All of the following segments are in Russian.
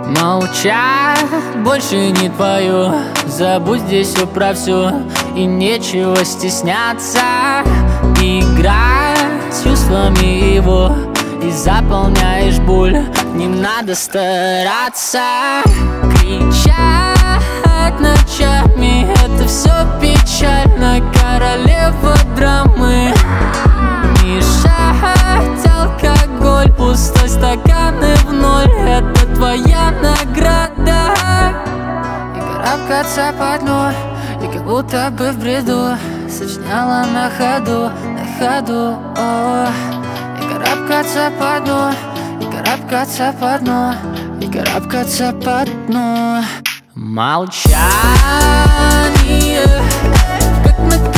Молчать больше не твою, забудь здесь все про все, и нечего стесняться. Играй с чувствами его и заполняешь боль, не надо стараться. Кричать ночами — это все печально, королева драмы. Мешать алкоголь, пустой стакан и в ноль — это твоя награда. И карабкаться по дну, и как будто бы в бреду сочиняла на ходу, о. И карабкаться по дну, и карабкаться по дну, и карабкаться по дну. Молчание, как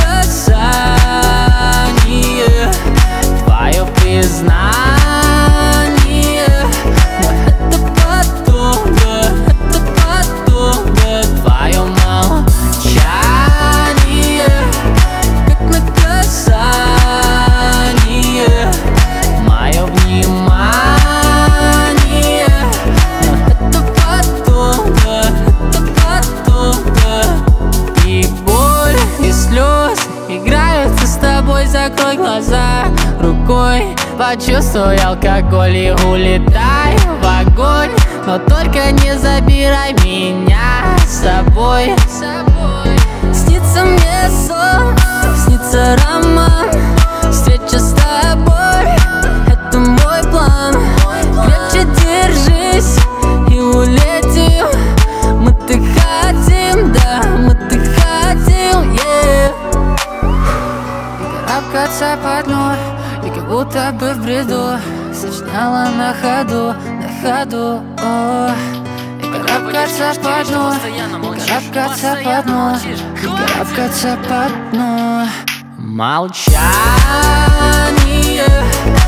наказание, твое признание. Но это потом, да, это потом, да. Твое молчание, как наказание, мое внимание. Но это потом, да, это потом, да. И боль, и слез играются с тобой, закрой глаза рукой, почувствуй алкоголь и улетай в огонь. Но только не забирай меня с собой. Снится мне сон, снится роман, встреча с тобой — это мой план. Крепче держись и улетим, мы так хотим, да, мы так хотим, yeah. И карабкаться по дну, и как будто бы в бреду сочиняла на ходу, о. И карабкаться по дну, и карабкаться по дну, и карабкаться по дну. Молчание,